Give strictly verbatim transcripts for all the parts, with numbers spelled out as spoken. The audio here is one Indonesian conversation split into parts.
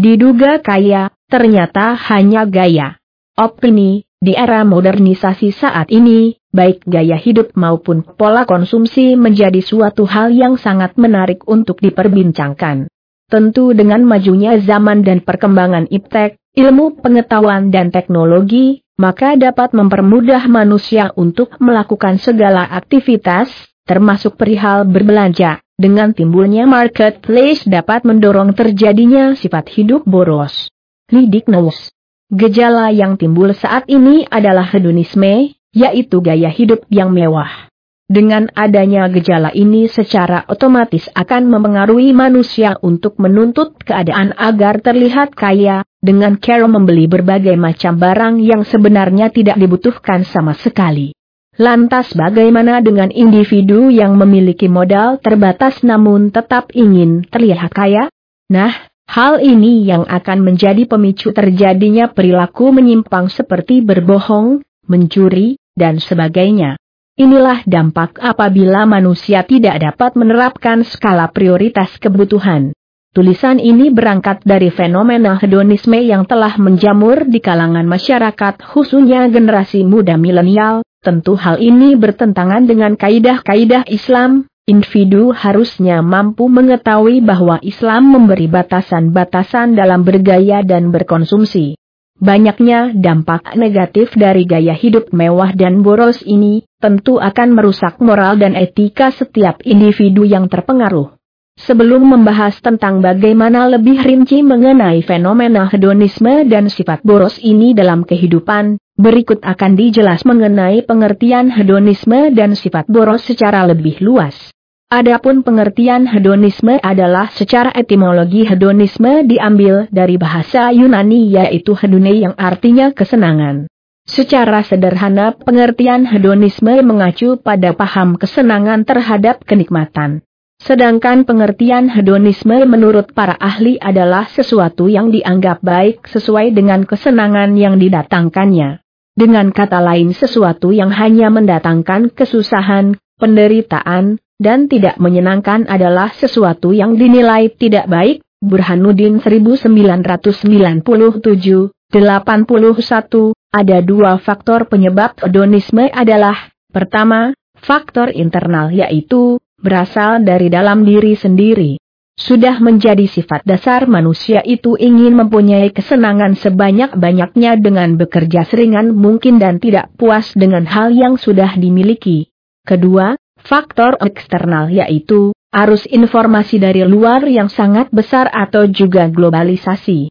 Diduga kaya, ternyata hanya gaya. Opini, di era modernisasi saat ini, baik gaya hidup maupun pola konsumsi menjadi suatu hal yang sangat menarik untuk diperbincangkan. Tentu dengan majunya zaman dan perkembangan iptek, ilmu pengetahuan dan teknologi, maka dapat mempermudah manusia untuk melakukan segala aktivitas, termasuk perihal berbelanja. Dengan timbulnya marketplace dapat mendorong terjadinya sifat hidup boros. Lidik Naus. Gejala yang timbul saat ini adalah hedonisme, yaitu gaya hidup yang mewah. Dengan adanya gejala ini secara otomatis akan mempengaruhi manusia untuk menuntut keadaan agar terlihat kaya, dengan cara membeli berbagai macam barang yang sebenarnya tidak dibutuhkan sama sekali. Lantas bagaimana dengan individu yang memiliki modal terbatas namun tetap ingin terlihat kaya? Nah, hal ini yang akan menjadi pemicu terjadinya perilaku menyimpang seperti berbohong, mencuri, dan sebagainya. Inilah dampak apabila manusia tidak dapat menerapkan skala prioritas kebutuhan. Tulisan ini berangkat dari fenomena hedonisme yang telah menjamur di kalangan masyarakat khususnya generasi muda milenial. Tentu hal ini bertentangan dengan kaidah-kaidah Islam. Individu harusnya mampu mengetahui bahwa Islam memberi batasan-batasan dalam bergaya dan berkonsumsi. Banyaknya dampak negatif dari gaya hidup mewah dan boros ini, tentu akan merusak moral dan etika setiap individu yang terpengaruh. Sebelum membahas tentang bagaimana lebih rinci mengenai fenomena hedonisme dan sifat boros ini dalam kehidupan, berikut akan dijelas mengenai pengertian hedonisme dan sifat boros secara lebih luas. Adapun pengertian hedonisme adalah secara etimologi hedonisme diambil dari bahasa Yunani yaitu hedone yang artinya kesenangan. Secara sederhana pengertian hedonisme mengacu pada paham kesenangan terhadap kenikmatan. Sedangkan pengertian hedonisme menurut para ahli adalah sesuatu yang dianggap baik sesuai dengan kesenangan yang didatangkannya. Dengan kata lain sesuatu yang hanya mendatangkan kesusahan, penderitaan, dan tidak menyenangkan adalah sesuatu yang dinilai tidak baik. Burhanuddin seribu sembilan ratus sembilan puluh tujuh, delapan puluh satu, ada dua faktor penyebab hedonisme adalah, pertama, faktor internal yaitu, berasal dari dalam diri sendiri. Sudah menjadi sifat dasar manusia itu ingin mempunyai kesenangan sebanyak-banyaknya dengan bekerja seringan mungkin dan tidak puas dengan hal yang sudah dimiliki. Kedua, faktor eksternal yaitu, arus informasi dari luar yang sangat besar atau juga globalisasi.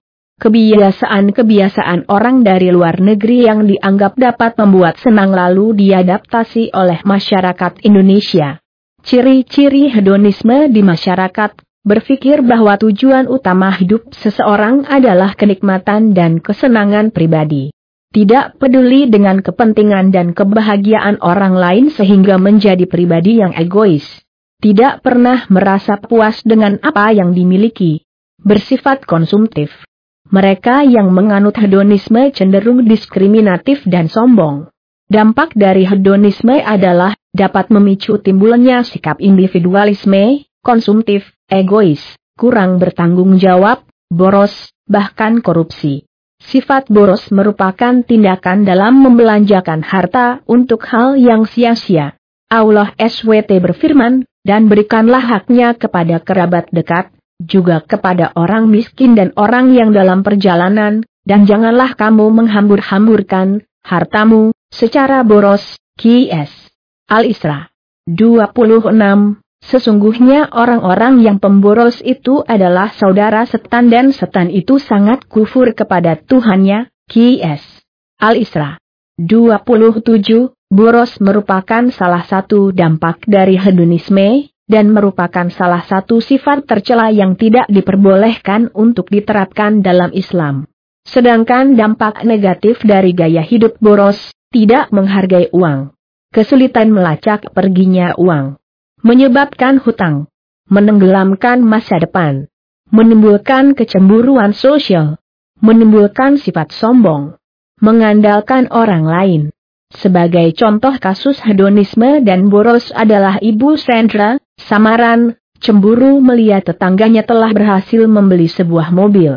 Kebiasaan-kebiasaan orang dari luar negeri yang dianggap dapat membuat senang lalu diadaptasi oleh masyarakat Indonesia. Ciri-ciri hedonisme di masyarakat, berpikir bahwa tujuan utama hidup seseorang adalah kenikmatan dan kesenangan pribadi. Tidak peduli dengan kepentingan dan kebahagiaan orang lain sehingga menjadi pribadi yang egois. Tidak pernah merasa puas dengan apa yang dimiliki. Bersifat konsumtif. Mereka yang menganut hedonisme cenderung diskriminatif dan sombong. Dampak dari hedonisme adalah dapat memicu timbulnya sikap individualisme, konsumtif, egois, kurang bertanggung jawab, boros, bahkan korupsi. Sifat boros merupakan tindakan dalam membelanjakan harta untuk hal yang sia-sia. Allah S W T berfirman, dan berikanlah haknya kepada kerabat dekat, juga kepada orang miskin dan orang yang dalam perjalanan, dan janganlah kamu menghambur-hamburkan hartamu secara boros. Q S Al-Isra dua puluh enam. Sesungguhnya orang-orang yang pemboros itu adalah saudara setan dan setan itu sangat kufur kepada Tuhannya. Q S Al-Isra dua puluh tujuh. Boros merupakan salah satu dampak dari hedonisme, dan merupakan salah satu sifat tercela yang tidak diperbolehkan untuk diterapkan dalam Islam. Sedangkan dampak negatif dari gaya hidup boros, tidak menghargai uang. Kesulitan melacak perginya uang. Menyebabkan hutang. Menenggelamkan masa depan. Menimbulkan kecemburuan sosial. Menimbulkan sifat sombong. Mengandalkan orang lain. Sebagai contoh kasus hedonisme dan boros adalah Ibu Sandra, samaran, cemburu melihat tetangganya telah berhasil membeli sebuah mobil.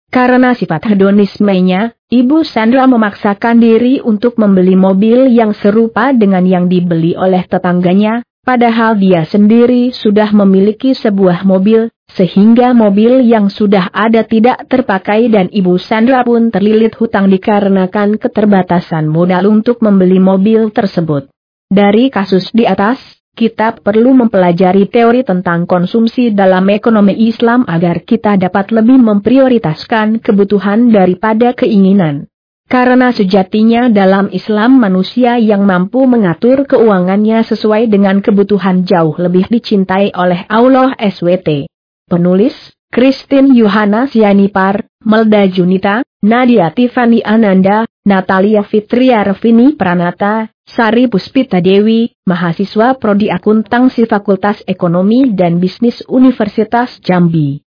Karena sifat hedonismenya, Ibu Sandra memaksakan diri untuk membeli mobil yang serupa dengan yang dibeli oleh tetangganya, padahal dia sendiri sudah memiliki sebuah mobil, sehingga mobil yang sudah ada tidak terpakai dan Ibu Sandra pun terlilit hutang dikarenakan keterbatasan modal untuk membeli mobil tersebut. Dari kasus di atas, kita perlu mempelajari teori tentang konsumsi dalam ekonomi Islam agar kita dapat lebih memprioritaskan kebutuhan daripada keinginan. Karena sejatinya dalam Islam manusia yang mampu mengatur keuangannya sesuai dengan kebutuhan jauh lebih dicintai oleh Allah S W T. Penulis, Christine Yohana Sianipar, Melda Junita, Nadia Tiffany Ananda, Natalia Fitria Revini Pranata, Sari Puspita Dewi, mahasiswa Prodi Akuntansi Fakultas Ekonomi dan Bisnis Universitas Jambi.